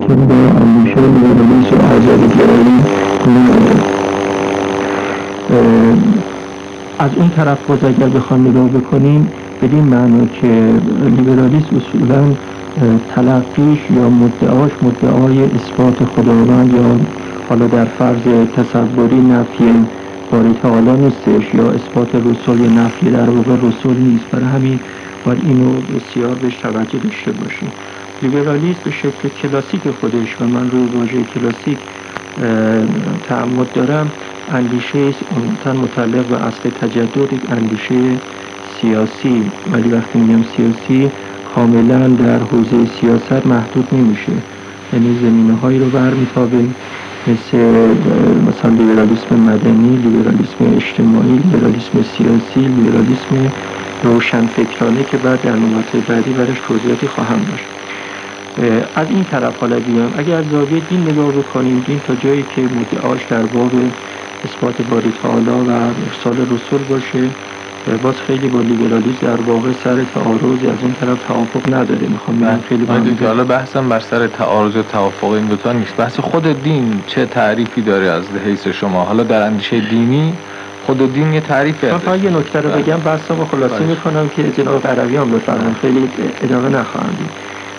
که به اندیشه لیبرالیسم و آزادی‌گرایی می‌آید. از اون طرف باز اگر بخوام نگاه بکنیم بدین معنی که لیبرالیسم اصولاً تلقیش یا مدعای اثبات خداوند یا حالا در فرض تصوری نفی باری تعالی نیستش یا اثبات رسول یا نفی در واقع رسول نیست. برای همین باید اینو بسیار بهش توجه داشته باشیم. لیبرالیسم به شکل کلاسیک خودش و من روی واژه کلاسیک تعمد دارم اندیشه است متعلق به اصل تجدد، یک اندیشه سیاسی، ولی وقتی میگم سیاسی کاملا در حوزه سیاست محدود نمیشه، یعنی زمینه‌هایی رو برمی‌تابه مثلا لیبرالیسم مدنی، لیبرالیسم اجتماعی، لیبرالیسم سیاسی، لیبرالیسم روشنفکرانه که بعد در نوبت بعدی برش توضیحاتی خواهم داشت. از این طرف حالا بیام اگر از زاویه دین نگاه بکنیم، دین تا جایی که مدعاش در باب اثبات باری تعالی و ارسال رسول باشه باز خیلی با لیبرالیسم در واقع سر تعارض از اون طرف توافق نداره. میخوام خیلی که حالا بحثم بر سر تعارض و توافق این دو تا نیست، بحث خود دین چه تعریفی داره از حیث شما. حالا در اندیشه دینی خود دین یه تعریفی هست. من یه نکته رو بگم بحثمو خلاصه میکنم که جناب قرویان بفرمایید، خیلی ادامه نخواهم دید.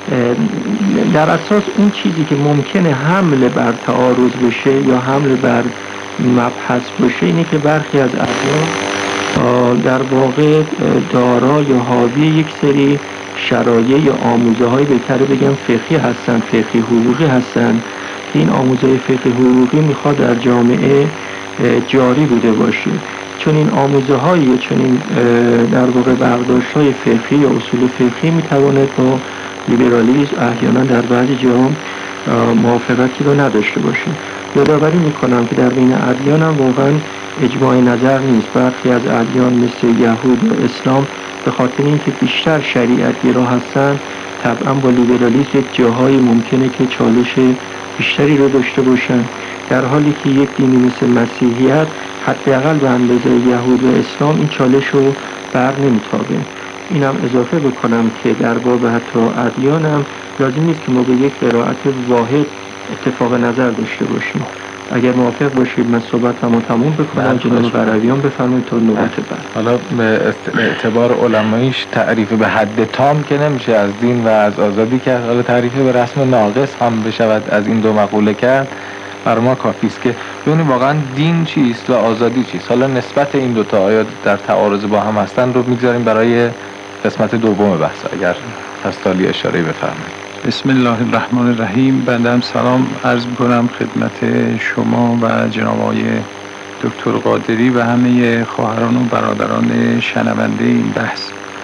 در اساس اون چیزی که ممکنه حمله بر تعارض بشه یا حمله بر مبحث باشه اینه که برخی از ادیان در واقع دارا یا حاوی یک سری شرایع یا آموزه های بهتره بگم فقهی هستن، فقهی حقوقی هستن که این آموزه فقهی حقوقی میخواد در جامعه جاری بوده باشه، چون این آموزه های چون این در واقع برداشت های فقهی یا اصول فقهی میتواند با لیبرالیسم احیانا در بعضی جاها موافقتی رو نداشته باشه. یادآوری میکنم که در بین ادیان هم واقعا اجماع نظر نیست. برخی از ادیان مثل یهود و اسلام به خاطر اینکه بیشتر شریعت گرا هستن طبعا با لیبرالیسم یک جاهایی ممکنه که چالش بیشتری رو داشته باشن، در حالی که یک دینی مثل مسیحیت حداقل به اندازه یهود و اسلام این چالش رو بر نمیتابه. اینم اضافه بکنم که در باب حتی ادیان هم لازم نیست که ما به یک قرائت واحد اتفاق نظر داشته باشیم. اگر موافق باشید من صحبتمو تموم بکنم، جناب قرویان بفرمایید تا نوبت بعد. حالا به اعتبار علماییش تعریف به حد تام که نمیشه از دین و از آزادی کرد، حالا تعریف به رسم ناقص هم بشود از این دو مقوله کرد بر ما کافی است که ببینیم واقعا دین چیست و آزادی چیست. حالا نسبت این دوتا آیا در تعارض با هم هستن رو میگذاریم برای قسمت دوم بحث. اگر تستالی اشاره بفرمایید. بسم الله الرحمن الرحیم. بنده هم سلام عرض می‌کنم خدمت شما و جناب آقای دکتر قادری و همه خواهران و برادران شنونده این بحث.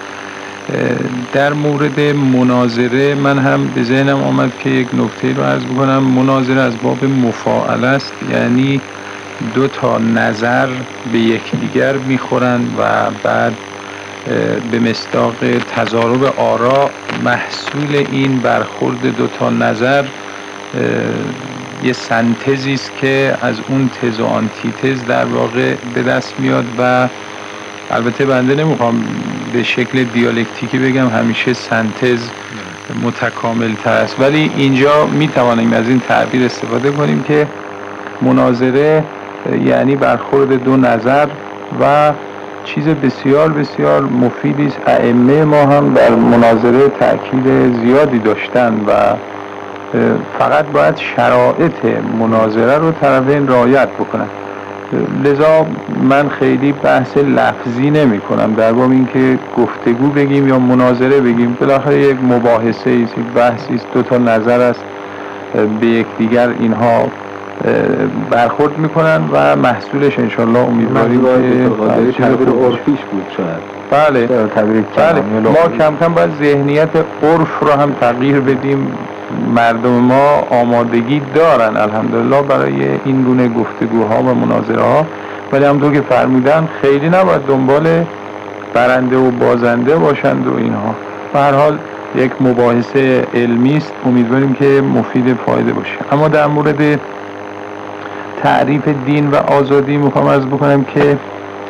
در مورد مناظره من هم به ذهنم آمد که یک نکته رو عرض بکنم. مناظره از باب مفاعله است، یعنی دو تا نظر به یکدیگر میخورن و بعد به مصداق تضارب آرا محصول این برخورد دو تا نظر یه سنتزی است که از اون تز و آنتیتز در واقع به دست میاد و البته بنده نمیخوام به شکل دیالکتیکی بگم همیشه سنتز متکامل تر است، ولی اینجا میتوانیم از این تعبیر استفاده کنیم که مناظره یعنی برخورد دو نظر و چیز بسیار بسیار مفیدی است. ائمه ما هم در مناظره تأکید زیادی داشتن و فقط باید شرایط مناظره رو طرفین رعایت بکنن. لذا من خیلی بحث لفظی نمی کنم در باب اینکه گفتگو بگیم یا مناظره بگیم. بالاخره یک مباحثه است، یک بحثی است، دو تا نظر است، به یکدیگر اینها برخورد میکنن و محصولش انشالله امیدواریم که تعبیر عرفیش بود شاید. بله ما کم کم باید ذهنیت عرف رو هم تغییر بدیم. مردم ما آمادگی دارن الحمدلله برای این گونه گفتگوها و مناظره ها، ولی همونطور که فرمودن خیلی نباید دنبال برنده و بازنده باشند و اینها. به هر حال یک مباحثه علمی است، امیدواریم که مفید فایده باشه. اما در مورد تعریف دین و آزادی میخوام عرض بکنم که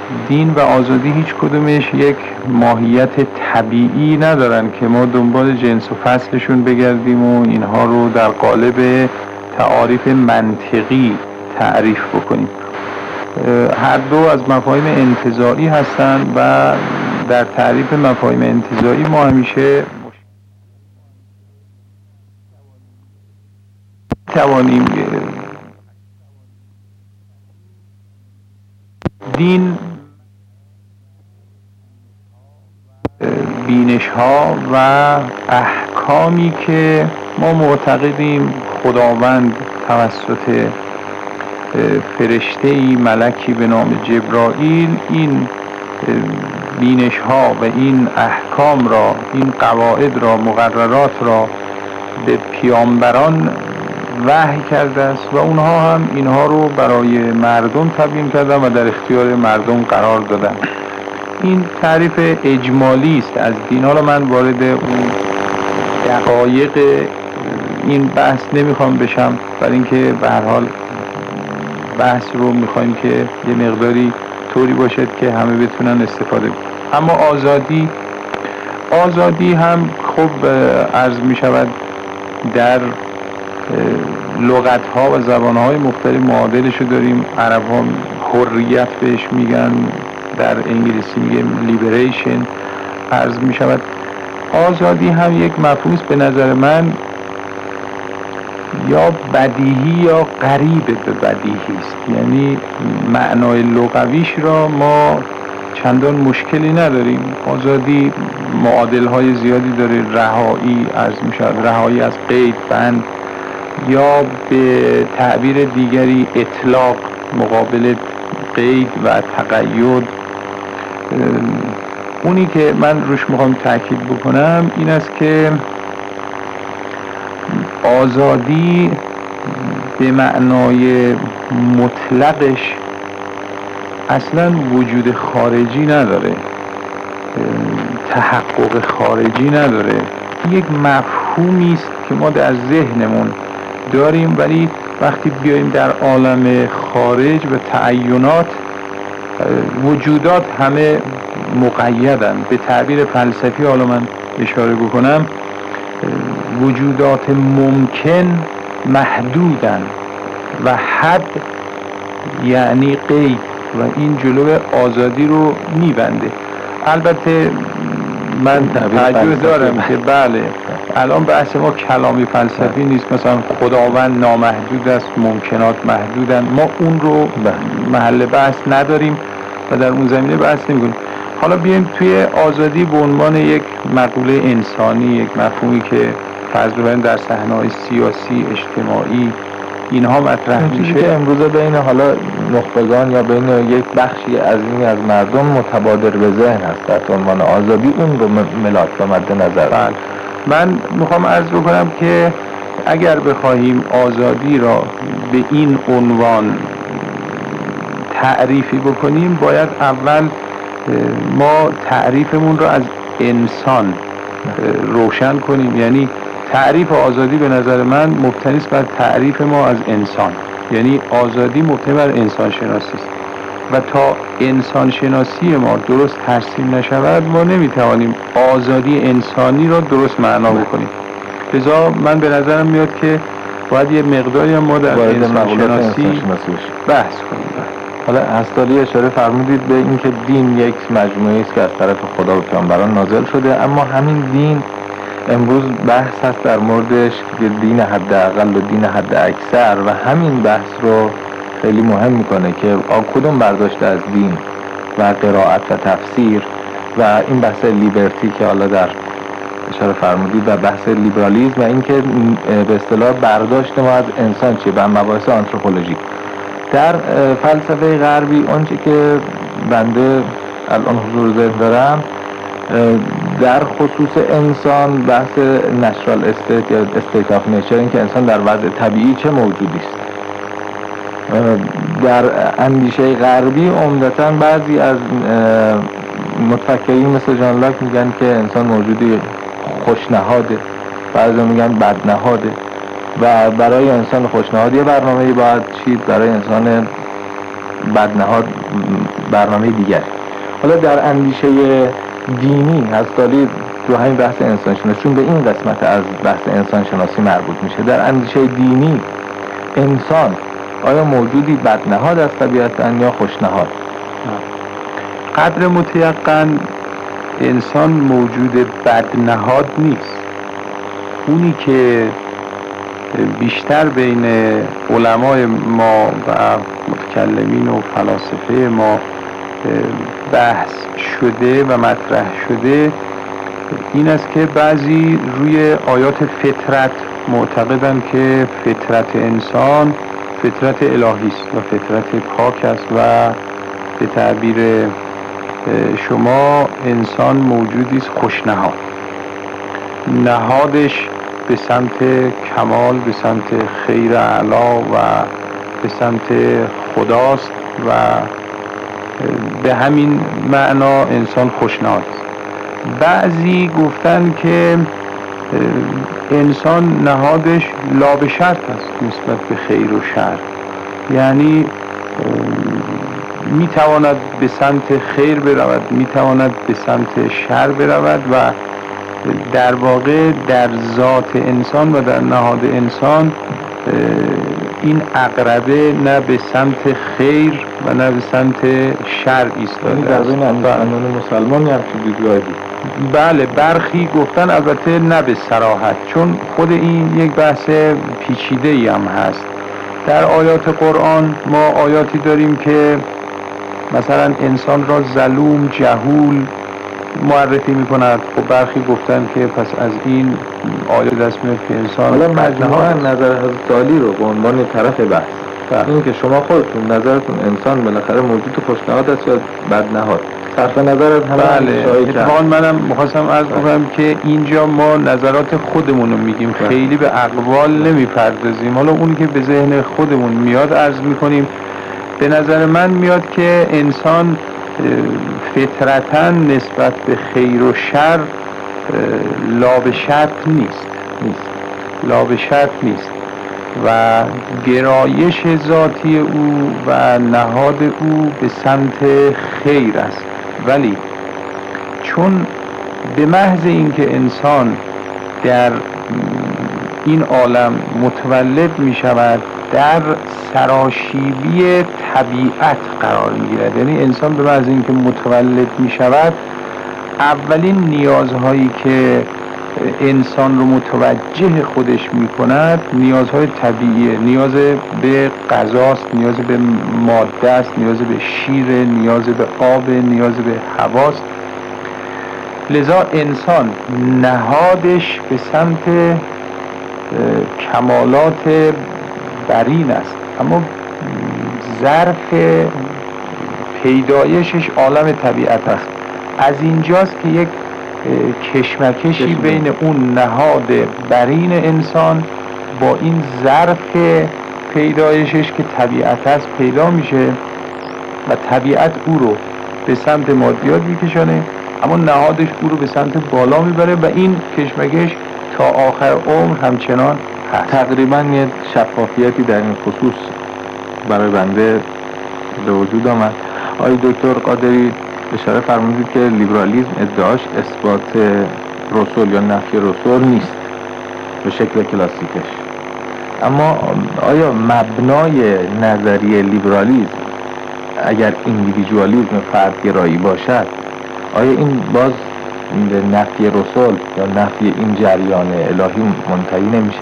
دین و آزادی هیچ کدومش یک ماهیت طبیعی ندارن که ما دنبال جنس و فصلشون بگردیم و اینها رو در قالب تعاریف منطقی تعریف بکنیم. هر دو از مفاهیم انتزاعی هستند و در تعریف مفاهیم انتزاعی ما همیشه توانیم دین بینش ها و احکامی که ما معتقدیم خداوند توسط فرشته‌ای ملکی به نام جبرائیل این بینش ها و این احکام را، این قواعد را، مقررات را به پیامبران وحی کرده است و اونها هم اینها رو برای مردم تبیین کردن و در اختیار مردم قرار دادن. این تعریف اجمالی است از دین. حالا من وارد اون دقایق این بحث نمیخوام بشم، برای اینکه به هر حال بحث رو میخوایم که یه مقداری طوری باشد که همه بتونن استفاده کنن. اما آزادی هم خب عرض میشود در لغت ها و زبان های مختلف معادلش رو داریم. عرب ها حریت بهش میگن، در انگلیسی میگه لیبریشن. عرض میشود آزادی هم یک مفهوم است به نظر من یا بدیهی یا قریب به بدیهی است، یعنی معنای لغویش را ما چندان مشکلی نداریم. آزادی معادل های زیادی داره. رهایی عرض میشود، رهایی از قید، بند، یا به تعبیر دیگری اطلاق مقابل قید و تقید. اونی که من روش میخوام تاکید بکنم این است که آزادی به معنای مطلقش اصلا وجود خارجی نداره، تحقق خارجی نداره. یک مفهومی است که ما در ذهنمون داریم، ولی وقتی بیاییم در عالم خارج و تعینات، وجودات همه مقیدن. به تعبیر فلسفی حالا من اشاره بکنم، وجودات ممکن محدودن و حد یعنی قید و این جلو آزادی رو میبنده. البته من توجه دارم که بله الان بحث ما کلامی فلسفی نیست، مثلا خداوند نامحدود است، ممکنات محدودن، ما اون رو محل بحث نداریم و در اون زمینه بحث نمی‌کنیم. حالا بیایم توی آزادی به عنوان یک مقوله انسانی، یک مفهومی که فرض ببریم در صحنه‌های سیاسی، اجتماعی اینها مطرح میشه که امروزه بین حالا نخبگان یا بین یک بخشی عظیمی از مردم متبادر به ذهن هست در عنوان آزادی، اون رو ملاک و مد نظر. بله. من میخوام عرض بکنم که اگر بخواهیم آزادی را به این عنوان تعریفی بکنیم، باید اول ما تعریفمون را از انسان روشن کنیم. یعنی تعریف آزادی به نظر من مبتنی است بر تعریف ما از انسان، یعنی آزادی مبتنی بر انسان شناسی است و تا انسان شناسی ما درست ترسیم نشود ما نمیتوانیم آزادی انسانی را درست معنا بکنیم. لذا من به نظرم میاد که باید یه مقداری ما در انسان شناسی بحث کنیم. حالا هستالی اشاره فرمودید به اینکه دین یک مجموعه است که از طرف خدا و پیامبران نازل شده، اما همین دین امروز بحث هست در موردش که دین حداقل و دین حد اکثر، و همین بحث رو خیلی مهم میکنه که کدوم برداشت از دین و قرائت و تفسیر و این بحث لیبرتی که حالا در اشاره فرمودید و بحث لیبرالیسم و اینکه به اصطلاح برداشت ما از انسان چیه و مباحث آنتروپولوژیک. در فلسفه غربی اونچه که بنده الان حضور ذهن دارم در خصوص انسان بحث نچرال استیت یا استیت آف نیچر، این که انسان در وضع طبیعی چه موجودی است. در اندیشه غربی عمدتاً بعضی از متفکرین مثل جان لاک میگن که انسان موجودی خوشنهاده، بعضی میگن بدنهاده و برای انسان خوشنهاد یه برنامه‌ای باید چید، برای انسان بدنهاد برنامه دیگر. حالا در اندیشه دینی هستالی تو همین بحث انسانشناسی، چون به این قسمت از بحث انسانشناسی مربوط میشه، در اندیشه دینی انسان آیا موجودی بدنهاد از طبیعتاً یا خوشنهاد؟ قدر متیقن انسان موجود بدنهاد نیست. اونی که بیشتر بین علمای ما و متکلمین و فلاسفه ما بحث شده و مطرح شده این است که بعضی روی آیات فطرت معتقدن که فطرت انسان فطرت الهی است و فطرت پاک است و به تعبیر شما انسان موجودی است خوشنهاد، نهادش به سمت کمال، به سمت خیر اعلا و به سمت خداست و به همین معنا انسان خوشنهاد است. بعضی گفتن که انسان نهادش لابشرط است نسبت به خیر و شر، یعنی میتواند به سمت خیر برود، میتواند به سمت شر برود و در واقع در ذات انسان و در نهاد انسان این عقربه نه به سمت خیر و نه به سمت شر ایستاده در بین اندیشمندان مسلمان هم که دیدگاهی. بله، برخی گفتن، البته نه به صراحت، چون خود این یک بحث پیچیده ای هم هست. در آیات قرآن ما آیاتی داریم که مثلا انسان را ظلوم، جهول معرفی می‌کند. خب برخی گفتن که پس از این آیه دست میاد که انسان حالا مجموعاً نظر حضرت عالی رو به عنوان طرف بحث، این که شما خودتون نظرتون انسان بالاخره موجود خوشنهاد است یا بدنهاد، صرف نظر از همه. بله، اتفاقاً منم می‌خواستم عرض کنم که اینجا ما نظرات خودمون رو میگیم، خیلی به اقوال نمیپردازیم. حالا اون که به ذهن خودمون میاد عرض میکنیم. به نظر من میاد که انسان فطرتاً نسبت به خیر و شر لابشرط نیست و گرایش ذاتی او و نهاد او به سمت خیر است، ولی چون به محض اینکه انسان در این عالم متولد می شود در سراشیبی طبیعت قرار می گیرد، یعنی انسان به محض اینکه متولد می شود اولین نیازهایی که انسان رو متوجه خودش می کند نیازهای طبیعیه، نیاز به غذاست، نیاز به ماده است، نیاز به شیر، نیاز به آب، نیاز به هواست. لذا انسان نهادش به سمت کمالات برین است، اما ظرف پیدایشش عالم طبیعت است. از اینجاست که یک کشمکشی بین اون نهاد برین انسان با این ظرف پیدایشش که طبیعت است پیدا میشه و طبیعت او رو به سمت مادیات میکشانه، اما نهادش او رو به سمت بالا میبره و این کشمکش تا آخر عمر همچنان هست. تقریبا یه شفافیتی در این خصوص برای بنده به وجود آمد. آقای دکتر قادری اشاره فرمودید که لیبرالیسم ادعاش اثبات رسول یا نفی رسول نیست به شکل کلاسیکش، اما آیا مبنای نظریه لیبرالیسم اگر ایندیویدوالیسم فردگرایی باشد، آیا این باز به نفی رسول یا نفی این جریان الهی منتهی نمیشه؟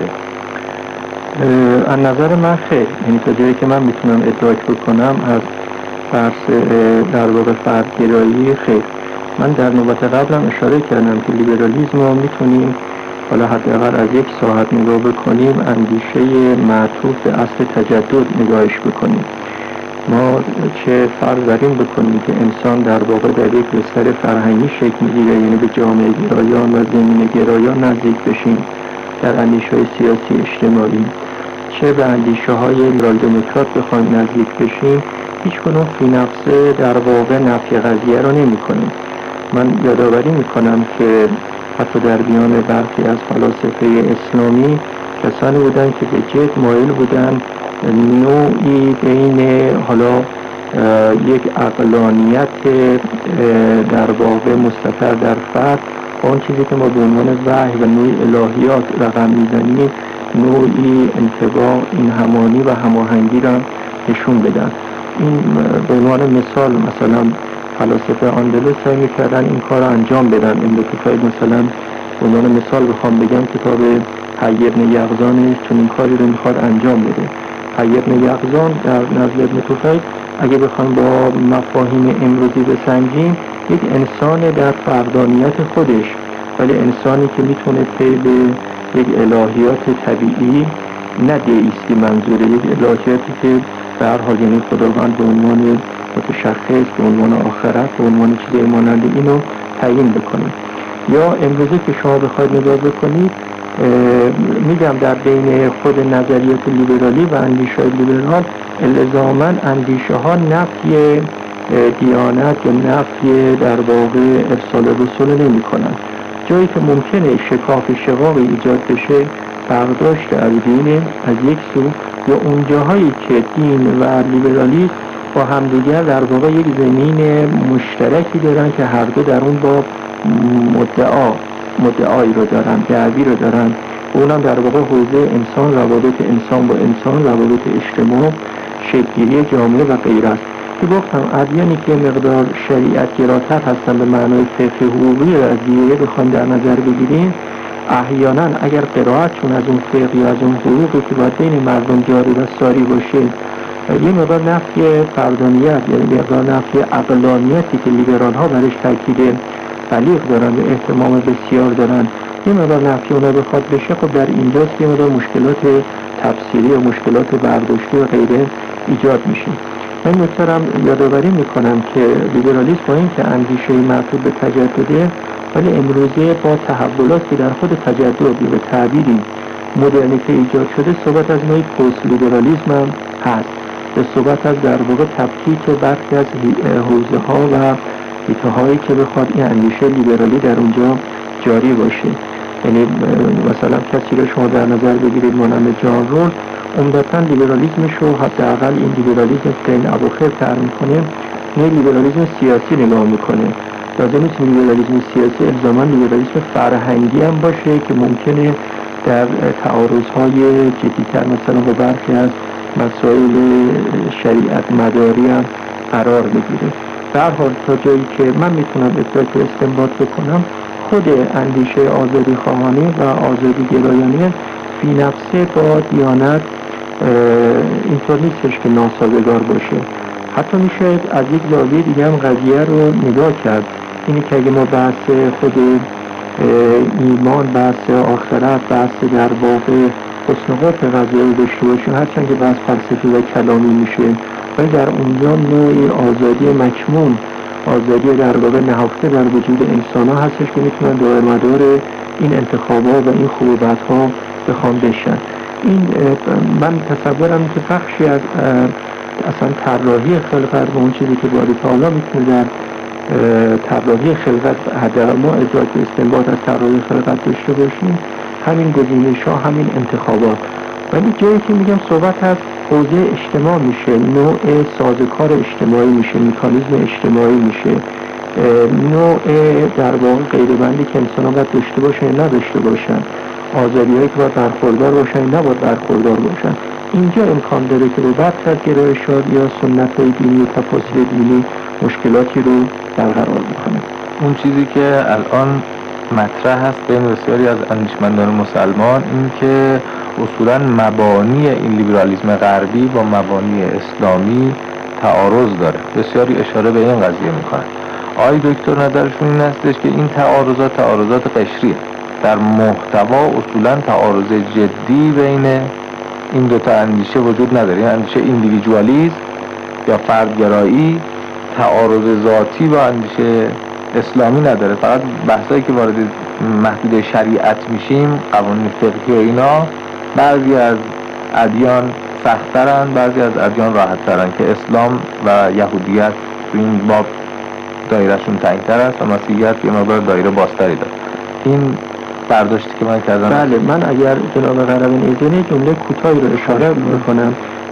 از نظر من خیر، این تا جایی که من میتونم ادراک بکنم از بحث در واقع فردگرایی خیر. من در نوبت قبلم اشاره کردم که لیبرالیسم رو میتونیم حالا حداقل از یک ساعت نگاه بکنیم اندیشه معطوف به اصل تجدد نگاهش بکنیم. ما چه فرض بر این بکنیم که انسان در واقع در یک بستر فرهنگی شکل میگیره، یعنی به جامعه گرایان و زمینه گرایان نزدیک بشیم در اندیشه های سیاسی اجتماعی، چه به اندیشه های لیبرال دموکرات بخوایم نزدیک بشیم، هیچ کنون فی نفسه در واقع نفی قضیه رو نمی کنیم. من یادآوری میکنم که حتی در میان برخی از فلاسفه اسلامی کسانی بودن که به جد مایل بودن نوعی بین حالا یک عقلانیت در واقع مستتر در فرد، اون چیزی که ما به عنوان وحی و نوعی الهیات رقم میزنیم، نوعی انطباق، این همانی و هماهنگی را نشون بدن. این به عنوان مثلا فلاسفه اندلس سعی می‌کردن این کار رو انجام بدن. ابن طفیل مثلا به عنوان مثال بخوام بگم کتاب حی ابن یقظان چون این کاری رو میخواد انجام بده. حی ابن یقظان در نزد ابن طفیل اگه بخوام با مفاهیم امروزی بسنجیم، یک انسان در فردانیت خودش، ولی انسانی که میتونه پی به یک الهیات طبیعی، نه دیستی منظوره، یک الهیاتی که به هر حال یعنی خداوند به عنوان متشخص، به عنوان آخرت، به عنوان چیزی مانند اینو تعیین بکنید. یا امروزه که شما بخواید نگاه بکنید، میگم در بین خود نظریات لیبرالی و اندیشه لیبرال الزاماً اندیشه ها نفی دیانت یا نفی در واقع ارسال رسول نمی کنن. جایی که ممکنه شکاف شقاقی ایجاد بشه، برداشت از دین از یک سو، یا اون جاهایی که دین و لیبرالیسم با همدیگر در واقع یک زمین مشترکی دارن که هر دو در اون با مدعایی رو دارن، دعوی رو دارن، اونم در واقع حوزه انسان، روابط انسان با انسان، روابط اجتماع، شکل‌گیری جامعه و غیره است. که گفتم ادیانی که مقدار شریعت گراتر هستن به معنای فقه حقوقی رو از دیگه بخوام در نظر بگیریم، احیانا اگر قرائتشون از اون فقه یا از اون حقوقی که باید بین مردم جاری و ساری باشه، یه مقدار نفی فردانیت، یعنی مقدار نفی عقلانیتی که لیبرال ها برش تاکید بلیغ دارن و اهتمام بسیار دارن، یه مقدار نفی اونا بخواد بشه، خب در اینجاست یه مقدار مشکلات تفسیری و مشکلات برداشتی و غیره ایجاد میشه. من نکترم یادآوری میکنم که لیبرالیسم با این که اندیشه معطوف به تجدده، ولی امروزه با تحولاتی در خود تجدد به تعبیری مدرنیته ایجاد شده، صحبت از نوعی پست لیبرالیسم هم هست، به صحبت از در واقع تفکیک برخی از حوزه ها و حیطه هایی که بخواد این اندیشه لیبرالی در اونجا جاری باشه. یعنی مثلا کسی رو شما در نظر بگیرید مانند جان رولز، عمدتاً لیبرالیسمش رو حداقل این لیبرالیسم که این اواخر تر میکنه، نه لیبرالیسم سیاسی نگاه میکنه. لازم نیست لیبرالیسم سیاسی الزاماً لیبرالیسم فرهنگی هم باشه که ممکنه در تعارض‌های جدی‌تر مثلا با برخی از مسائل شریعت مداری هم قرار بگیره. در حال تا جایی که من میتونم ادعای استنباط بکنم، خود اندیشه آزادی خواهانه و آزادی گرایانه فی نفسه با دیانت اینطور نیستش که ناسازگار باشه. حتی میشه از یک زاویه دیگه هم قضیه رو نگاه کرد، اینی که اگه ما بحث خود ایمان، بحث آخرت، بحث در واقع حسنقات قضیه رو داشته باشیم، هرچند که بحث فلسفی و کلامی میشه، ولی در اونجا نوعی آزادی مکمون، آزادی در واقع نهفته در وجود انسان ها هستش که میتونن دائر مدار این انتخابات و این خوبت ها بخوام بشن. این من تصورم که بخشی از اصلا طراحی خلقت و اون چیزی که باری تعالی میتونه در طراحی خلقت حداقل ما ادراک استنباط از طراحی خلقت داشته باشیم، همین گزینش ها، همین انتخابات. ولی جایی که میگم صحبت از حوزه اجتماع میشه، نوع سازوکار اجتماعی میشه، مکانیزم اجتماعی میشه، نوع در واقع قیدبندی که انسان ها باید داشته باشن یا نداشته باشن، آزادی هایی که باید برخوردار باشن یا نباید برخوردار باشن. اینجا امکان داره که به برخی از گرایشات یا سنت های دینی و تفاسیر دینی مشکلاتی رو برقرار بکنه. اون چیزی که الان مطرح هست بین بسیاری از اندیشمندان مسلمان، این که اصولا مبانی این لیبرالیسم غربی با مبانی اسلامی تعارض داره. بسیاری اشاره به این قضیه میکنن. آقای دکتر نظرشون این هستش که این تعارضات قشریه، در محتوا اصولا تعارض جدی بین این دوتا اندیشه وجود نداره. این اندیشه ایندیویدوالیسم یا فردگرایی تعارض ذاتی با اندیشه اسلامی نداره. فقط بحثایی که وارد محدوده شریعت میشیم، قوانین فقهی و اینا، بعضی از ادیان سخت‌ترن، بعضی از ادیان راحت‌ترن، که اسلام و یهودیت تو این باب دایرهشون تنگ‌تر است و مسیحیت یه مقدار دایره بازتری داره. این برداشتی که من کردم. بله، من اگر جناب قربانی اجازه جمله کوتاهی رو اشاره میکنم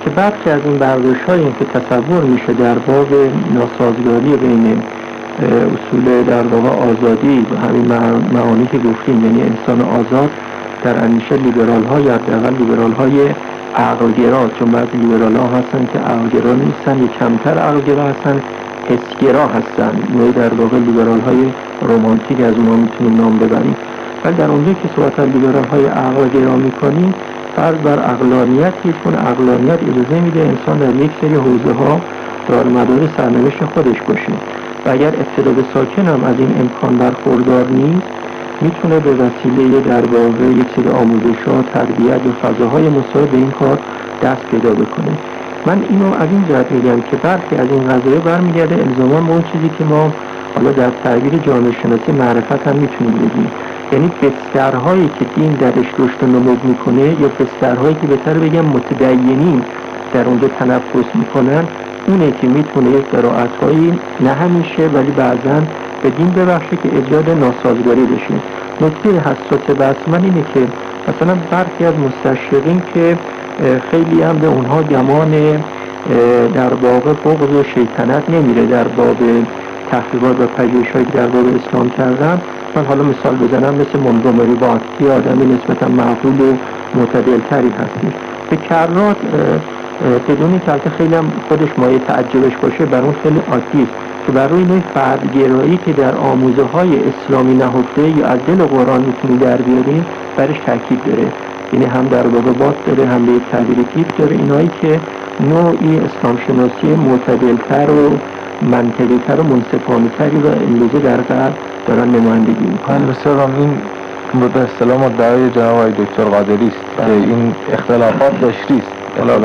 که برخی از این برداشت‌های که تصور میشه در باب ناسازگاری بین اصول در واقع آزادی و همین معانی که گفتیم، یعنی انسان آزاد در اندیشه لیبرال ها یا حداقل لیبرال های عقلگرا، چون بعضی لیبرال ها هستن که عقلگرا نیستن یا کمتر عقلگرا هستن، حسگرا هستن، نوعی در واقع لیبرال های رمانتیک از اونها میتونیم نام ببریم. ولی در اونجا که صحبت از لیبرال های عقلگرا میکنیم، فرض بر عقلانیتی، چون عقلانیت اجازه میده انسان در یک سری حوزه ها دار مدار سرنوشت خودش باشه و اگر ابتدا ساکن هم از این امکان برخوردار نیست، میتونه به وسیله در واقع یک سری آموزش‌ها، تربیت یا فضاهای مساعد به این کار دست پیدا بکنه. من اینو از این جهت میگم که برخی از این قضايا برمیگرده الزاما به اون چیزی که ما حالا در تعبیر جامعه شناسی معرفت هم میتونیم بگیم، یعنی بسترهایی که دین درش رشد و نمو میکنه یا بسترهایی که بهتر بگم متدینین در اونجا تنفس میکنن، اونه که میتونه یک قرائت‌هایی نه همیشه ولی بعضاً به دین ببخشه که ایجاد ناسازگاری بشه. نکته حساس بحث من اینه که مثلا برخی از مستشرقین که خیلی هم به اونها گمان در واقع بغض و شیطنت نمیره در باب تحقیقات و پژوهش‌هایی که در باب اسلام کردن، من حالا مثال بزنم مثل مونتگومری باتی، آدمی نسبتا معقول و معتدل‌تری هستی، به کرات بدونی که خیلی هم خودش مایه تعجبش باشه، بر اون خیلی عادی که بر روی نوع فردگرایی که در آموزه های اسلامی نهفته یا از دل قرآن میتونی در بیاریم برش تاکید داره، یعنی هم در واقع باط داره، هم به یک تعبیر تیپ داره، اینایی که نوعی اسلام شناسی معتدلتر و منطقی‌تر و منصفانه‌تری و امروزه در غرب دارن نمایندگی میکنن. بسیار این به اصطلاح مدعای جناب آقای دکتر قادری است که این اختلافات داشتی است.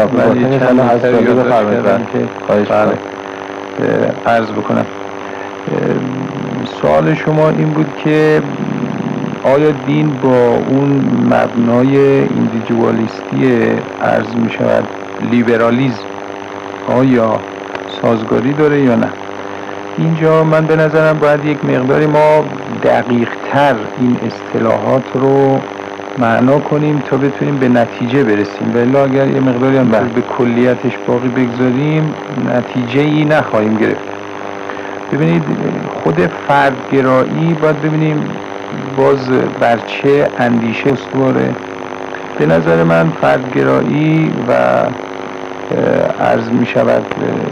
عرض بکنم سوال شما این بود که آیا دین با اون مبنای ایندیویدوالیستی عرض می شود لیبرالیسم آیا سازگاری داره یا نه؟ اینجا من به نظرم باید یک مقداری ما دقیق تر این اصطلاحات رو معنا کنیم تا بتونیم به نتیجه برسیم، ولی اگر یه مقداری هم به کلیتش باقی بگذاریم نتیجه ای نخواهیم گرفت. ببینید خود فردگرایی باید ببینیم باز بر چه اندیشه استواره. به نظر من فردگرایی و عرض می شود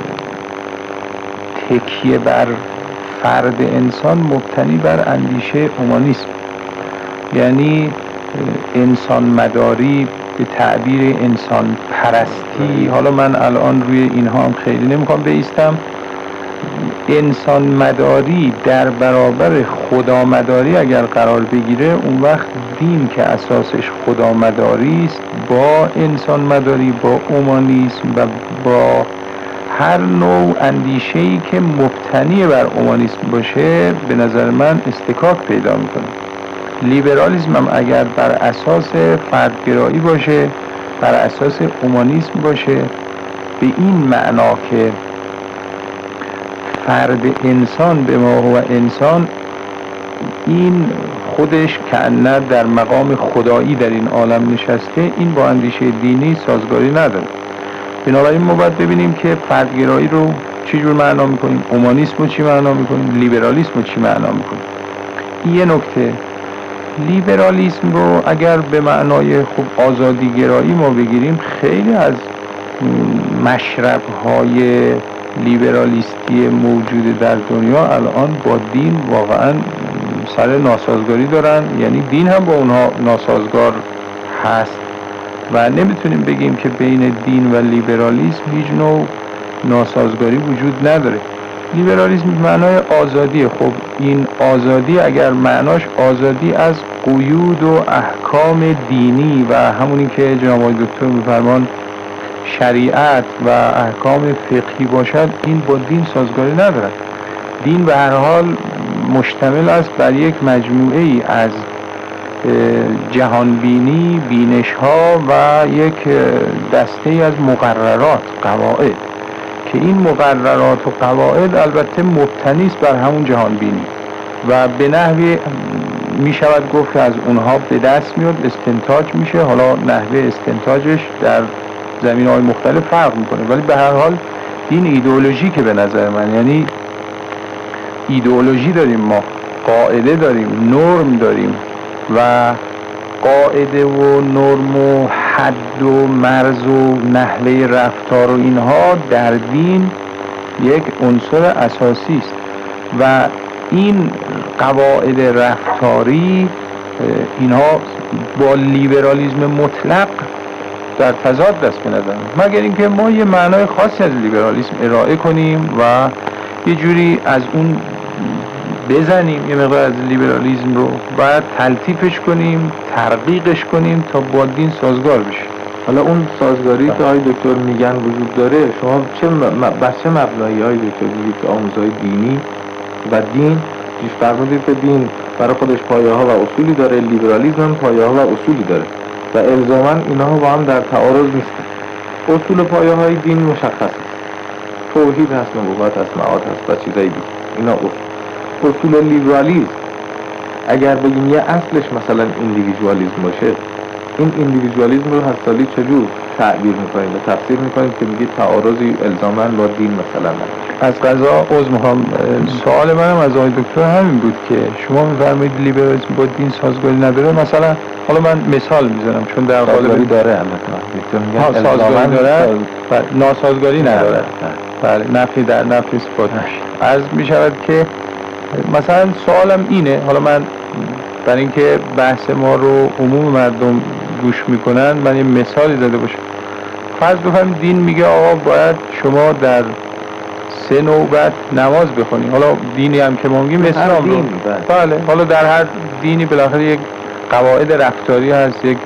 تکیه بر فرد انسان مبتنی بر اندیشه اومانیسم، یعنی انسان مداری، به تعبیر انسان پرستی. حالا من الان روی اینها هم خیلی نمیخوام بایستم. انسان مداری در برابر خدا مداری اگر قرار بگیره، اون وقت دین که اساسش خدا مداری است با انسان مداری، با اومانیسم و با هر نوع اندیشه‌ای که مبتنی بر اومانیسم باشه به نظر من استکاک پیدا میکنه. لیبرالیسم هم اگر بر اساس فردگرایی باشه، بر اساس اومانیسم باشه، به این معنا که فرد انسان به ما هو انسان، این خودش کأنه در مقام خدایی در این عالم نشسته، این با اندیشه دینی سازگاری نداره. بنابراین ما باید ببینیم که فردگرایی رو چی جور معنا میکنیم، اومانیسم رو چی معنا میکنیم، لیبرالیسم رو چی معنا میکنیم. این یه نکته. لیبرالیسم رو اگر به معنای خوب آزادیگرایی ما بگیریم، خیلی از مشرب‌های لیبرالیستی موجود در دنیا الان با دین واقعا سر ناسازگاری دارن، یعنی دین هم با اونها ناسازگار هست و نمیتونیم بگیم که بین دین و لیبرالیسم هیچ نوع ناسازگاری وجود نداره. لیبرالیسم معنای آزادیه. خب این آزادی اگر معناش آزادی از قیود و احکام دینی و همونی که جناب آقای دکتر میفرمان شریعت و احکام فقهی باشد، این با دین سازگاری ندارد. دین به هر حال مشتمل است بر یک مجموعه ای از جهانبینی، بینش ها و یک دسته ای از مقررات، قواعد، که این مقررات و قواعد البته مبتنی است بر همون جهانبینی و به نحوی می شود گفت از اونها به دست میاد، استنتاج میشه. حالا نحوه استنتاجش در زمینه‌های مختلف فرق میکنه، ولی به هر حال دین ایدئولوژی که به نظر من، یعنی ایدئولوژی داریم، ما قاعده داریم، نرم داریم و قاعده و نرم و حد و مرز و نحوه رفتار و اینها در دین یک عنصر اساسی است و این قواعد رفتاری اینها با لیبرالیسم مطلق در تضاد است به نظر، مگر اینکه ما یه معنای خاصی از لیبرالیسم ارائه کنیم و یه جوری از اون بزنیم، یه مقدار از لیبرالیسم رو و تلطیفش کنیم، ترقیقش کنیم تا با دین سازگار بشه. حالا اون سازگاری که آقای دکتر میگن وجود داره، شما بر چه مبنایی آقای دکتر میگید که آموزهای دینی و دین پیش فرمودید که دین برای خودش پایه ها و اصولی داره، لیبرالیسم هم پایه ها و اصولی داره و الزاماً اینها با هم در تعارض نیستن. اصول پایه های دین مشخص است، توحید هست، نبوت هست، معاد هست و چیزایی دیگه، اینا اصول لیبرالیسم اگر بگیم یه اصلش مثلا ایندیویدوالیسم باشه، این ایندیویدوالیسم رو هستالی چجور تعبیر میکنید و تفسیر میکنید که میگید تعارضی الزاماً با دین مثلا نداره؟ از قضا عذر میخوام، سوال منم از آقای دکتر همین بود که شما میفرمایید لیبرالیسم با دین سازگاری نداره. مثلا حالا من مثال میزنم چون در قالب داره البته سازگاری داره و ناسازگاری نداره. بله، نفی در نفی اثبات میشه. عرض میشود که مثلا سوالم اینه، حالا من برای اینکه بحث ما رو عموم مردم گوش میکنن من یه مثالی زده باشم. فرض بکنیم دین میگه آقا باید شما در 3 نوبت نماز بخونی. حالا دینی هم که ما میگیم اسلام رو، بله، حالا در هر دینی بالاخره یک قواعد رفتاری هست، یک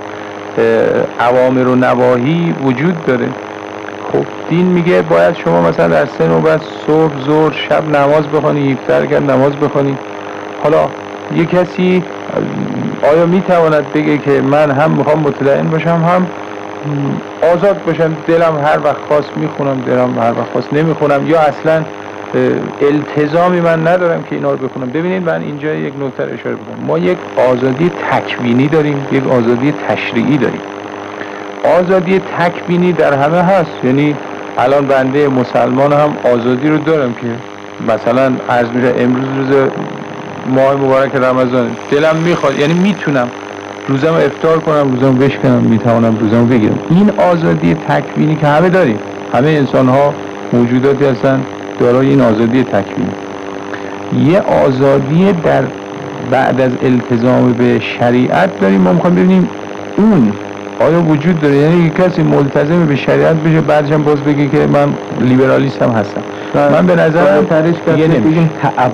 اوامر و نواهی وجود داره. خب دین میگه باید شما مثلا در 3 نوبت صبح، ظهر، شب نماز بخونی، افطار کرد نماز بخونی. حالا یک کسی آیا میتواند بگه که من هم میخوام مطمئن باشم هم آزاد باشم، دلم هر وقت خواست میخونم، دلم هر وقت خواست نمیخونم، یا اصلا التزامی من ندارم که اینا رو بخونم؟ ببینید من اینجا یک نکته اشاره بکنم. ما یک آزادی تکوینی داریم، یک آزادی تشریعی داریم. آزادی تکوینی در همه هست، یعنی الان بنده مسلمان هم آزادی رو دارم که مثلا عرض میشه امروز روز ماه مبارک رمضان، دلم میخواد یعنی میتونم روزم افطار کنم، روزم بشکنم، میتوانم روزم بگیرم. این آزادی تکوینی که همه داریم، همه انسان ها موجوداتی هستن دارای این آزادی تکوینی. یه آزادی در بعد از التزام به شریعت داریم. ما میخوایم ببینیم اون آیا وجود داره، یعنی کسی ملتزم به شریعت بشه بعدش هم باز بگه که من لیبرالیست هم هستم. من به نظرم دیگه نمیگیم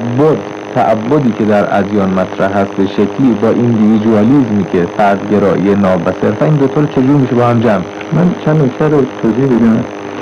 تعبدی که در ادیان مطرح هست به شکلی با ایندیویدوالیسمی که فردگرایی نابصرفه، این دو تا رو چجور میشه با هم جمع؟ من چند نکته رو توضیح بدم.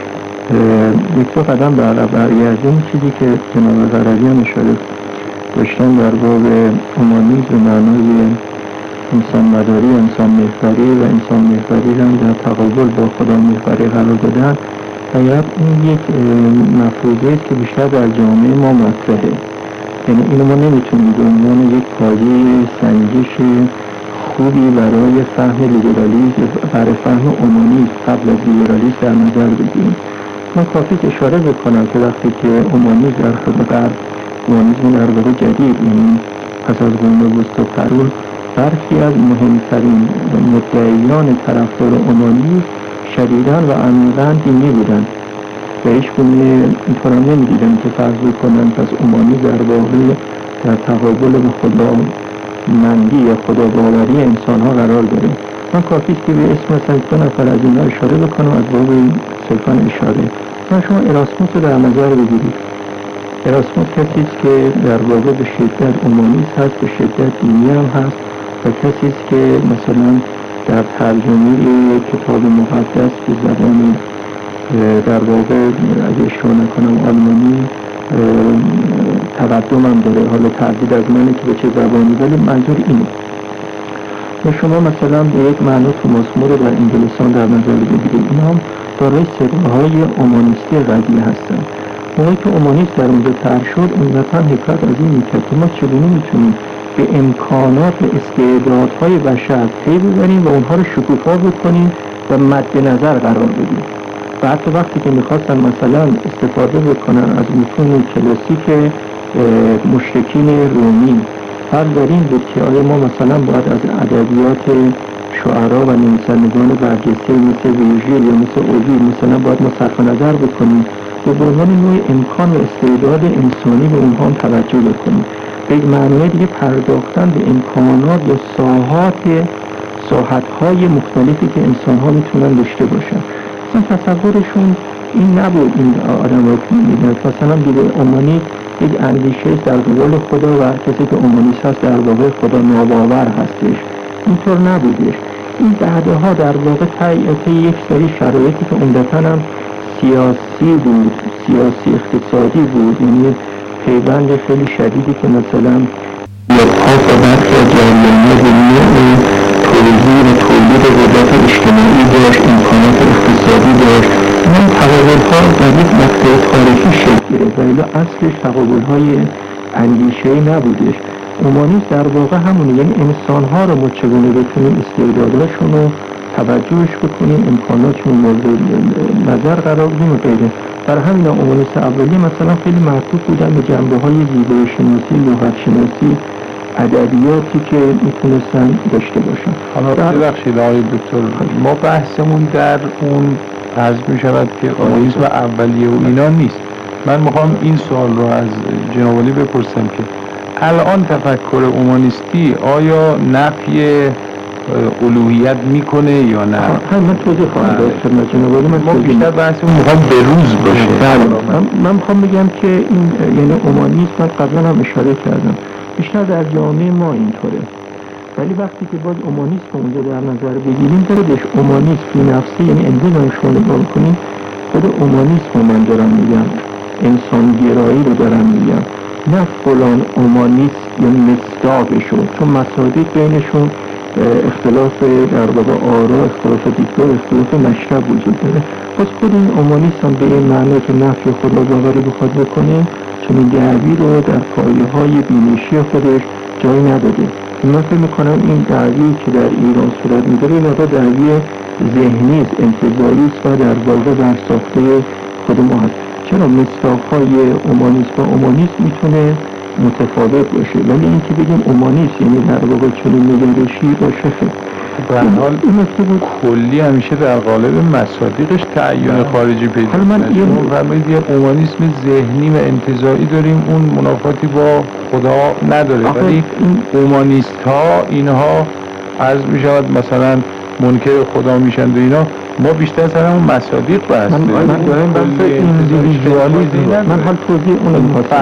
یک دو قدم به عقب برگردیم. چیزی که جناب غربیان اشاره داشتن در باب اومانیسم به معنای انسان مداری، انسان محوری و انسان محوری هم در تقابل با خدا محوری قرار دادن، باید این یک مفروضه است که بیشتر در جامعه ما مطرحه. یعنی اینو ما نمیتونیم به عنوان یک پایه سنجش خوبی برای فهم لیبرالیسم، برای فهم اومانیسم قبل از لیبرالیسم در نظر بگیریم. من کافی اشاره بکنم که وقتی که اومانیسم در خدمت اومانیسم در واقع جدید، یعنی پس از قرون وسطی و قرون، برخی از مهمترین مدعیان طرفدار اومانیسم شدیداً و عمیقاً دینی بودند و هیچ گونه اینطورا نمی‌دیدن که فرض بکنن پس اومانیسم در واقع در تقابل به خدا مندی یا خدا باوری انسان ها قرار داره. من کافیست که به اسم مثلا 2 نفر از اینا اشاره بکنم از باب صرفاً اشاره. من شما اراسموس رو در نظر بگیرید. اراسموس کسیست که در واقع به شدت اومانیست هست، به شدت دینی هم هست و کسیست که مثلا در ترجمه کتاب مقدس به زبان در واقع اگه اشتباه نکنم آلمانی تقدم هم داره. حالا تردید از منه که به چه زبانی، ولی منظور اینه. و شما مثلا به یک معنی توماس مور رو در انگلستان در نظر بگیرید، اینا هم دارای سرهای اومانیستی قضیه هستن. موقعی که اومانیسم در اونجا طرح شد، عمدتاً حکایت از این میکرد که ما چگونه میتونیم به امکانات و استعدادهای بشر پی ببریم و اونها رو شکوفا بکنیم و مد نظر قرار بدیم. و حتی وقتی که میخواستن مثلا استفاده بکنن از متون کلاسیک مشرکین رومی، فرض بر این بود که آیا ما مثلا باید از ادبیات شعرا و نویسندگان برجسته مثل ویژیل یا مثل اووید مثلا باید ما صرف نظر بکنیم و به عنوان نوع امکان و استعداد انسانی به اونها توجه بکنیم. به معنای دیگه پرداختن به امکانات یا ساحت‌های مختلفی که انسان‌ها میتونن داشته باشن. اصلا تصورشون این نبود این آدم رو که میدید مثلا دیگه اومانیست یک اندیشه در قبال خدا و کسی که اومانیست هست در واقع خدا ناباور هستش. اینطور نبودش. این دهده‌ها در واقع طی یک سری شرایطی که عمدتاً هم سیاسی بود، سیاسی اقتصادی بود، یعنی پیوند خیلی شدیدی که مثلا یا پاس و برخی جریان‌ها به نوع توزیع و تولید قدرت اجتماعی داشت، امکانات اقتصادی داشت. این تقابل‌ها در یک مقطع تاریخی شکل گرفت ولی اصلش تقابل‌های اندیشه‌ای نبودش. اومانیسم در واقع همونه، یعنی انسان‌ها رو ما چگونه بتونیم استعداداشون رو توجهش بکنیم، امکاناتشون مورد نظر قرار بدیم و غیره. برای همین اومانیست اولیه مثلا خیلی معطوف بودن به جنبه‌های زیبایی شناسی، لغت شناسی، ادبیاتی که میتونستن داشته باشن. حالا ببخشید آقای دکتر، ما بحثمون در اون عرض می‌شود که اومانیسم اولیه و اینا نیست. من میخوام این سوال رو از جناب عالی بپرسم که الان تفکر اومانیستی آیا نفی الوهیت میکنه یا نه؟ من توضیح خواهم داد خدمت جناب عالی. ما بیشتر بحثمون میخوام به روز باشه. من میخوام بگم که این یعنی اومانیسم من قبلا هم اشاره کردم بیشتر در جامعه ما اینطوره، ولی وقتی که باز اومانیسم رو اونجا در نظر بگیریم خودش اومانیسم فی نفسه، یعنی امروز شما نگاه کنیم خود اومانیسم رو من دارم میگم، انسانگرایی رو دارم میگم، نه فلان اومانیسم یا مصداقشو، چون مصادیق بینشون اختلاف در واقع آرا، اختلاف دیدگاه، اختلاف مشرب وجود داره. پس خود این اومانیسم هم به این معنی که نفی خدا باوری بخواد بکنه چون این دعوی رو در پایه‌های بینشی خودش جای نداده. من فکر میکنم این دعوی که در ایران صورت میگیره این دعوی ذهنی است، انتزاعی است و در واقع بر ساخته خود ما هست. چرا مصداق‌های اومانیسم و اومانیسم میتونه متفاوت باشه، ولی این که بگیم اومانیسم یعنی در واقع چنین نگرشی باشه به حال این کلی همیشه در قالب مصادیقش تعیین خارجی پیدا کنه. من فرمایید یه اومانیسم ذهنی و انتزاعی داریم، اون منافاتی با خدا نداره، ولی اومانیست ها اینها عرض می شود مثلا منکر خدا میشن و اینا. ما بیشتر سر همون مصادیق بحث داریم. من دارم بحث ایندیویدوالیسم، من حال توضیح اون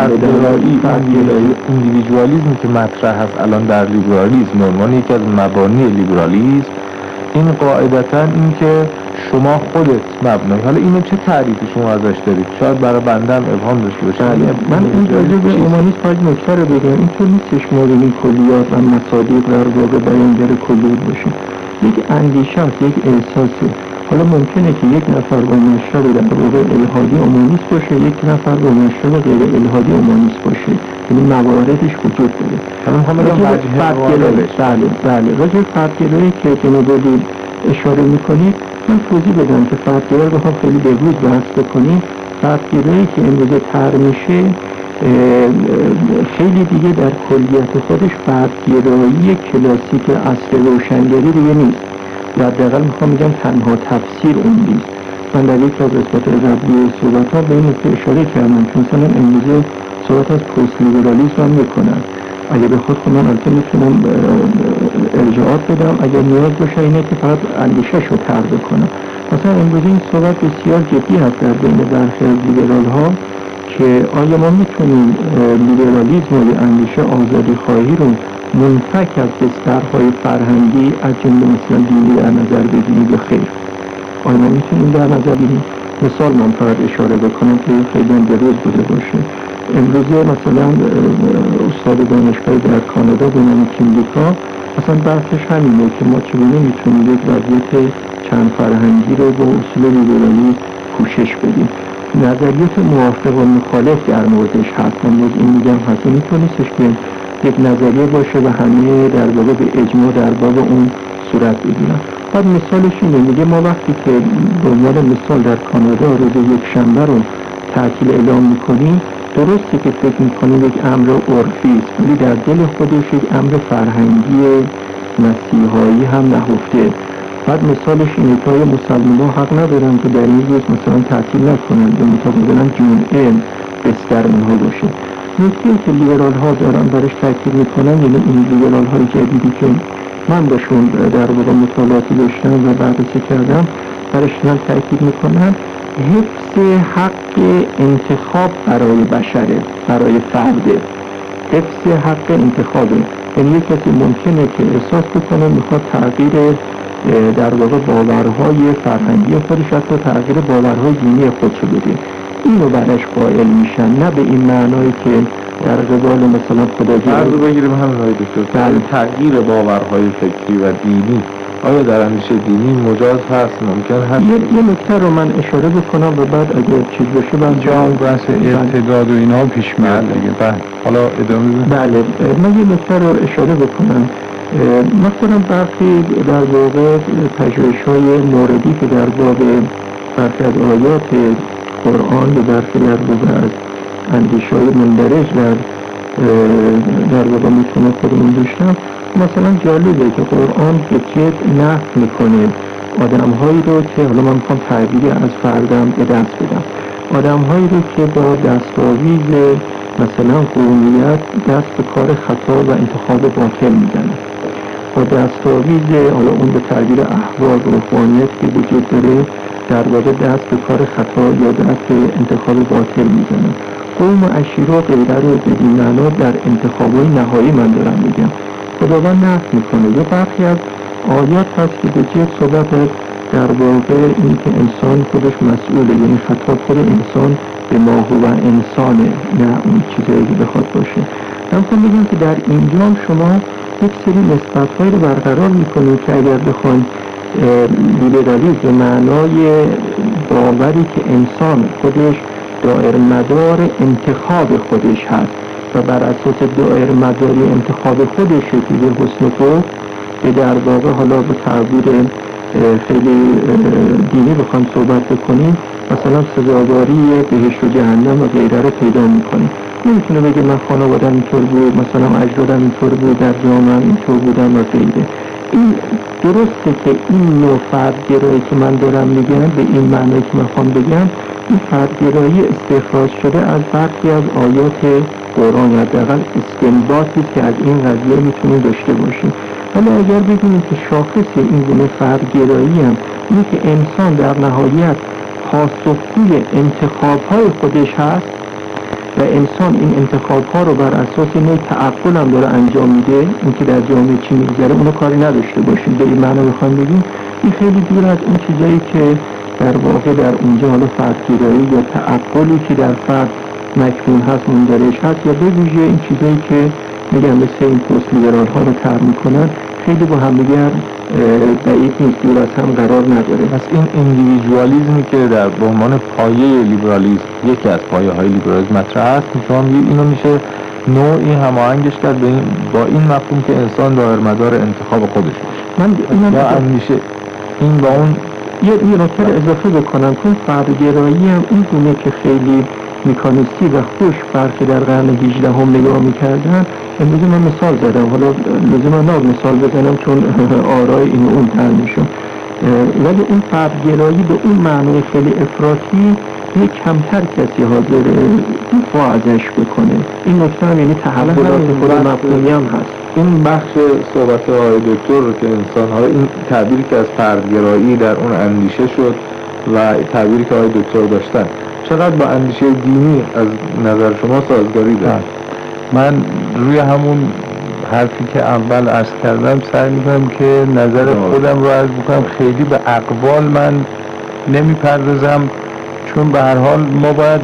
ایندیویدوالیسم که مطرح هست الان در لیبرالیسم به عنوان یکی از مبانی لیبرالیسم، این قاعدتا این که شما خودت مبنای، حالا اینو چه تعریفی شما ازش دارید؟ شاید برای بنده هم ابهام داشته باشه. من این راجع به اومانیسم باید نکته رو بگم، اینطور نیستش ما به این کلیات و مصادیق در واقع بیانگر کلیات باشیم. یک اندیشه است، یک احساسه. حالا ممکنه که یک نفر با مشرب در واقع الهادی اومانیست باشه، یک نفر با مشرب غیر الهادی اومانیست باشه، یعنی مواردش وجود داره. بله راجع به فردگرایی که جناب عالی اشاره میکنید من توضیح بدم که فردگرایی رو بخوام خیلی به روز بحث بکنیم. فردگرایی که امروزه طرح میشه خیلی دیگه در کلیت خودش فردگرایی کلاسیک عصر روشنگری دیگه نیست، یا حداقل میخوام بگم تنها تفسیر اون نیست. من در یک از قسمت قبلی صحبت‌ها به این نکته اشاره کردم که مثلا امروزه صحبت از پست لیبرالیسم هم میکنن. اگه به خود من البته میتونم ارجاعات بدم اگر نیاز باشه اینه که فقط اندیشه‌ش رو طرح بکنم. مثلا امروزه این صحبت بسیار جدی هست در بین برخی از لیبرال ها که آیا ما میتونیم لیبرالیسم و اندیشه آزادی خواهی رو منفک از بسترهای فرهنگی از جمله مثلا دینی در نظر بگیریم یا خیر؟ آیا ما میتونیم در نظر بگیریم؟ مثال من فقط اشاره بکنم که خیلی به روز بوده باشه. امروزه مثلا استاد دانشگاهی در کانادا به نام کیملیکا اصلا بحثش همینه که ما چگونه میتونیم یک وضعیت چند فرهنگی رو با اصول لیبرالی کوشش بدیم. نظریات موافق و مخالف در موردش هست، من این میگم هست، میتونستش که یک نظریه باشه و همه در واقع به اجماع در باب اون صورت بگیرن. بعد مثالش اینه، میگه ما وقتی که به عنوان مثال در کانادا روز یک شنبه رو تعطیل اعلام میکنیم، درسته که فکر میکنیم یک امر عرفی است، ولی در دل خودش یک امر فرهنگی مسیحایی هم نهفته. بعد مثالش اینه که مسلمان حق ندارن که در این روز مثلا تعطیل نکنن یا متقابلا جمعه بستر اونها باشه. نکته که لیبرال ها دارن برش تاکید میکنن، یعنی این لیبرال های جدیدی که من باشون در واقع مطالعاتی داشتم و بررسی کردم، برش تاکید میکنن حفظ حق انتخاب برای بشره، برای فرده، حفظ حق انتخابه. یعنی یک کسی ممکنه که احساس بکنه میخواد تغییر در واقع باورهای فرهنگی خودش، حتی تغییر باورهای دینی خودشو بده، اینو برش قائل میشن، نه به این معنایی که در قبال مثلا خداگیری فرض بگیریم همین های دکتر، تغییر باورهای فکری و دینی آیا در اندیشه دینی مجاز هست؟ ممکن هست؟ یه نکته رو من اشاره بکنم و بعد اگر چیز بشه من جان بحث ارتداد و اینا پیش میاد دیگه. حالا ادامه بدیم. بله، من یه نکته رو اشاره بکنم. من خودم برخی در واقع پژوهش‌های موردی که در باب برخی از آیات قرآن و برخی در واقع از اندیشه‌های مندرج در واقع میتونه خودمون داشتم. مثلا جالبه که قرآن به جد نفی میکنه آدم‌هایی رو که، حالا من میخوام تعبیری از فردم به دست بدم، آدم‌هایی رو که با دستاویز مثلا قومیت دست به کار خطا و انتخاب باطل میزنه، با دستاویز حالا اون به تعبیر احوال و روحانیت که وجود داره در واقع دست به کار خطا یا دست به انتخاب باطل میزنه. قوم و عشیره و غیره رو بدین معنا در انتخابای نهایی من دارم میگم خداوند نفی میکنه. یا برخی از آیات هست که به جد صحبت در واقع این که انسان خودش مسئوله، یعنی خطاب خود انسان به ما هو انسانه، نه اون چیزایی که بخواد باشه. من خواهم بگم که در اینجا شما یک سری نسبت‌هایی رو برقرار میکنید که اگر بخواید لیبرالیسم معنای باوری که انسان خودش دائر مدار انتخاب خودش هست و بر اساس دائر مداری انتخاب خودش که حسن خود که در واقع حالا به تعبیر خیلی دینی بخوام صحبت بکنیم مثلا سزاواری بهشت و جهنم و غیره رو پیدا میکنیم. نمیتونه بگه من خانوادم اینطور بود، مثلا اجدادم اینطور بود، در جامعه اینطور بودم و غیره. این درسته که این نوع فردگرایی که من دارم میگم به این معنی که من خوام بگم، این فردگرایی استخراج شده از برخی از آیات قرآن، حداقل استنباطی که از این قضیه میتونیم داشته باشیم. ولی اگر بگیم که شاخص این گونه فردگرایی هم اینه که انسان در نهایت پاسخگوی انتخاب‌های خودش هست و انسان این انتخاب‌ها رو بر اساس نوع تعقل هم داره انجام میده، این که در جامعه چی میگذره اونو کاری نداشته باشیم. به این معنی بخوام بگیم این خیلی دور از اون چیزایی که در واقع در اونجا حالا فردگرایی یا تعقلی که در فرد مکمون هست مندرج هست، یا به ویژه این چیزایی که میگم مثل این پست لیبرال ها رو طرح میکنن خیلی با هم دیگر بعید نیست، دور از هم قرار نداره. پس این اندیویدوالیسمی که در به عنوان پایه لیبرالیسم، یکی از پایه های لیبرالیسم مطرح است، اینو میشه نوعی هماهنگش کرد با این مفهوم که انسان دائر مدار انتخاب خودش یا اندیشه این با اون یه نکته اضافه بکنم که فردگرایی هم این گونه که خیلی مکانیستی و خوش فرقی در قرن 18 هم نگاه میکردن. امروز من مثال زدم، حالا لازم من مثال بزنم چون آرای این اون تر میشون، ولی اون فردگرایی به اون معنی خیلی افراطی یک کمتر کسی حاضره دفاع ازش بکنه. این نکته هم یعنی تحولات خود مفهومی هم هست. این بخش صحبت آقای دکتر رو که انسان ها، این تعبیری که از فردگرایی در اون اندیشه شد و تعبیری که آقای دکتر داشتن چقدر با اندیشه دینی از نظر شما سازگاری دارد؟ من روی همون حرفی که اول عرض کردم سعی میکنم که نظر خودم رو عرض بکنم. خیلی به اقوال من نمیپردازم، چون به هر حال ما باید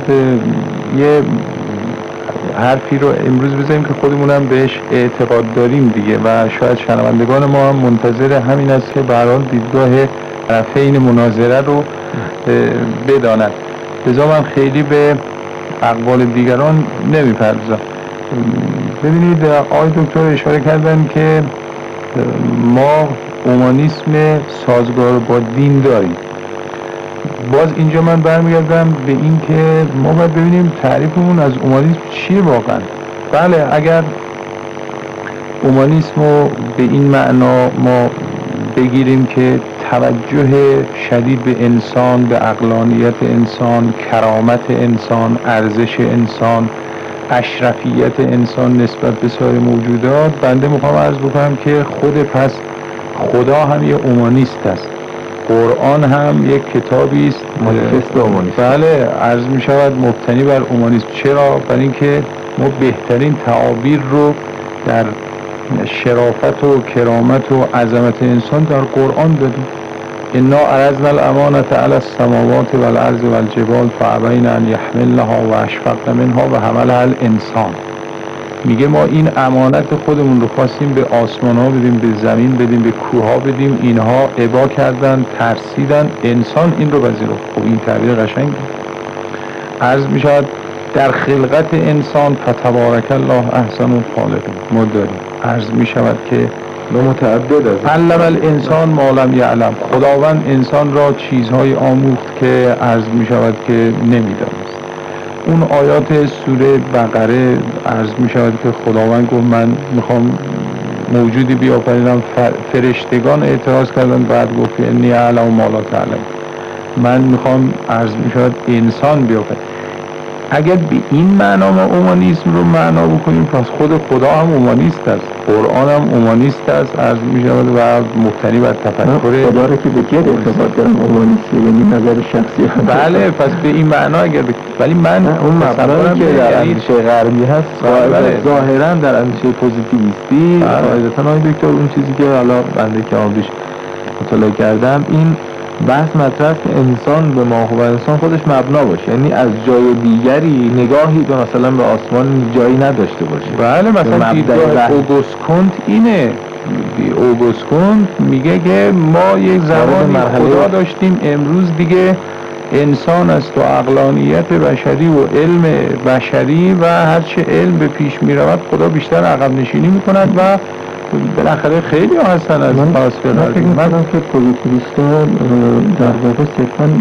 یه حرفی رو امروز بزنیم که خودمونم بهش اعتقاد داریم دیگه و شاید شنوندگان ما هم منتظر همین است که به هر حال دیدگاه طرفین مناظره رو بدانند. لذا من خیلی به اقوال دیگران نمیپردازم. ببینید آقای دکتر اشاره کردن که ما اومانیسم سازگار با دین داریم. باز اینجا من برمیگردم به این که ما باید ببینیم تعریفمون از اومانیسم چیه واقعا. بله اگر اومانیسم رو به این معنا ما بگیریم که توجه شدید به انسان، به عقلانیت انسان، کرامت انسان، ارزش انسان، اشرفیت انسان نسبت به سایر موجودات، بنده میخوام عرض بکنم که خود پس خدا هم یه اومانیست است. قرآن هم یک کتابی است مانیفست اومانیست. بله عرض می شود مبتنی بر اومانیسم. چرا؟ برای اینکه ما بهترین تعابیر رو در شرافت و کرامت و عظمت انسان در قرآن دادیم. انا عرضنا الامانة علی السماوات والارض والجبال فابین ان یحملنها و اشفقن منها و حملها الانسان. میگه ما این امانت خودمون رو خواستیم به آسمان ها بدیم، به زمین بدیم، به کوه ها بدیم، اینها ابا کردن، ترسیدن، انسان این رو پذیرفت. خب این تعبیر قشنگه. عرض می شود در خلقت انسان فتبارک الله احسن الخالقین ما داریم. عرض می شود که متعدد است. علم الانسان ما لم یعلم. خداوند انسان را چیزهای آموخت که عرض می شود که نمی‌دانست. اون آیات سوره بقره عرض می شود که خداوند گفت من میخوام موجودی بیافرینم. فرشتگان اعتراض کردن، بعد گفت انی اعلم ما لا تعلم. من میخوام عرض می شود انسان بیافرینم. اگر به این معنا ما اومانیسم رو معنا بکنیم پس خود خدا هم اومانیست است، قرآن هم اومانیست است عرض می شود و مبتنی بر تفکر خدا رو که به جد اعتقاد دارم اومانیسته، یعنی نظر شخصی هم. بله پس به این معنا اگر ولی من اون مقداری که در اندیشه غربی هست ظاهرا در اندیشه پوزیتیویستی قاعدتا آقای دکتر اون چیزی که حالا بنده که آبیش مطالعه کردم این بحث مطرح که انسان به ماهو انسان خودش مبنا باشه، یعنی از جای دیگری نگاهی به مثلا به آسمان جایی نداشته باشه. بله مثلا دیدگاه اوگوست کنت اینه. اوگوست کنت میگه که ما یک زمانی خدا داشتیم، امروز دیگه انسان است و عقلانیت بشری و علم بشری و هرچه علم به پیش میرود خدا بیشتر عقب نشینی میکند و بالاخره خیلی ها هستن از فلسفه غربی. من فکر که پوزیتیویست‌ها در واقع صرفاً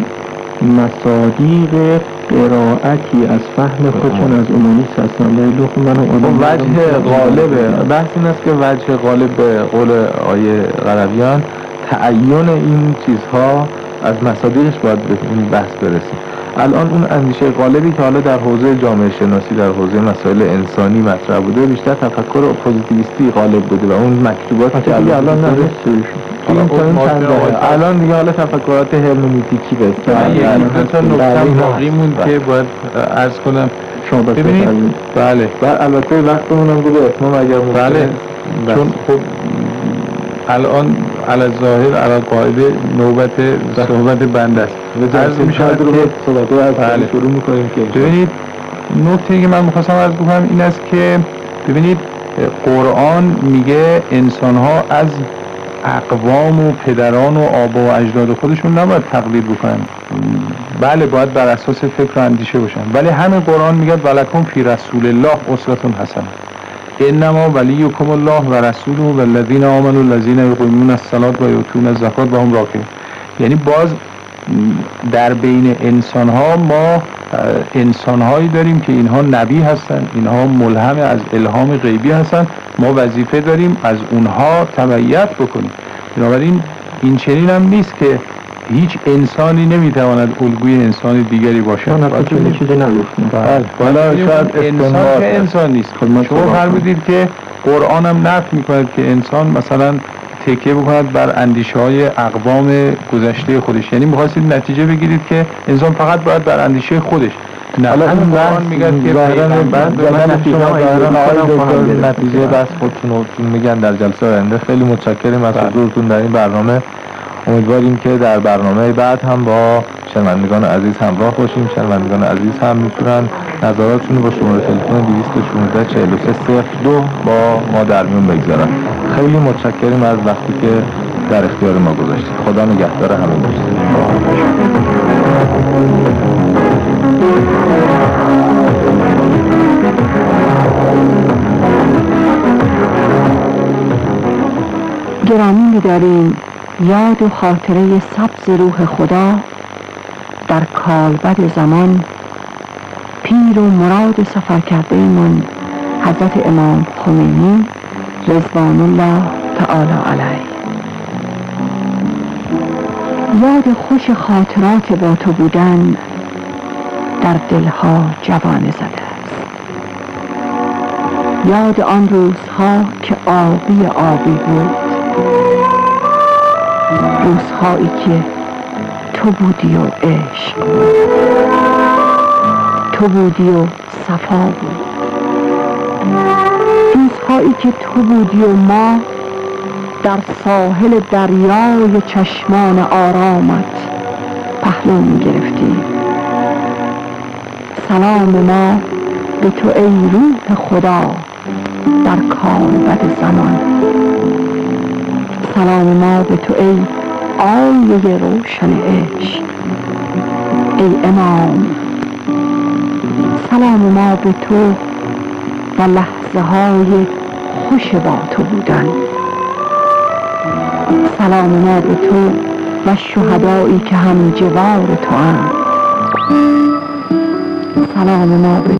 مصادیق قرائتی از فهم خودشون از اومانیسم هستن. وجه غالب بحث این است که وجه غالب به قول آیه غربیان تعین این چیزها از مصادیقش باید به این بحث برسیم. الان اون اندیشه غالبی که حالا در حوزه جامعه شناسی در حوزه مسائل انسانی مطرح بوده بیشتر تفکر پوزیتیویستی غالب بوده و اون مکتوباتی که الان الان دیگه حالا تفکرات هرمنوتیکی به تا نکته باقیمون که باید عرض کنم شما ببینید. بله البته وقتمون هم بوده اتمام اگر بله چون خب الان علی ظاهر علی قاعده نوبت صحبت بنده است. عرض می شود که صحبت رو از شروع میکنیم که ببینید نکته که من میخواستم عرض بکنم این است که ببینید قرآن میگه انسان ها از اقوام و پدران و آبا و اجداد خودشون نباید تقلید بکنن. بله باید بر اساس فکر و اندیشه باشن، ولی همین قرآن میگه ولکم فی رسول الله اسوة حسنه انما ولیکم الله و رسوله و الذین آمنوا الذین یقیمون الصلاة و یؤتون الزکاة و هم راکعون. یعنی باز در بین انسان ها ما انسان هایی داریم که اینها نبی هستن، اینها ملهم از الهام غیبی هستن، ما وظیفه داریم از اونها تبعیت بکنیم. بنابراین این چنین هم نیست که هیچ انسانی نمیتواند الگوی انسان دیگری باشد. نه چیزی نگفتیم. بله شاید انسان که انسان نیست. شما فرمودید که قرآن هم نفی میکند که انسان مثلا تکیه بکند بر اندیشه های اقوام گذشته خودش، یعنی میخواستید نتیجه بگیرید که انسان فقط باید بر اندیشه خودش. نه همین قرآن میگه که پیغمبر نتیجه بس خودتون میگن در جلسه آینده. خیلی متشکریم از حضورتون در این برنامه. امیدواریم که در برنامه بعد هم با شنوندگان عزیز همراه باشیم. شنوندگان عزیز هم میتونن نظراتشون رو با شماره تلفن 216 4302 با ما در میون بگذارن. خیلی متشکریم از وقتی که در اختیار ما گذاشتید. خدا نگهدار همه باشید. گرامی که داریم یاد و خاطره سبز روح خدا در کالبد زمان، پیر و مراد سفر کرده من حضرت امام خمینی رضوان الله تعالی علیه. یاد خوش خاطرات با تو بودن در دلها جوانه زده است. یاد آن روزها که آبی آبی بود، روزهایی که تو بودی و عشق بود، تو بودی و صفا بود، روزهایی که تو بودی و ما در ساحل دریای چشمان آرامت پهلو می گرفتیم. سلام ما به تو ای روح خدا در کالبد زمان، سلام ما به تو ای آیه روشن عشق، ای امام. سلام ما به تو و لحظه های خوش با تو بودن. سلام ما به تو و شهدایی که هم جوار تو هم. سلام ما به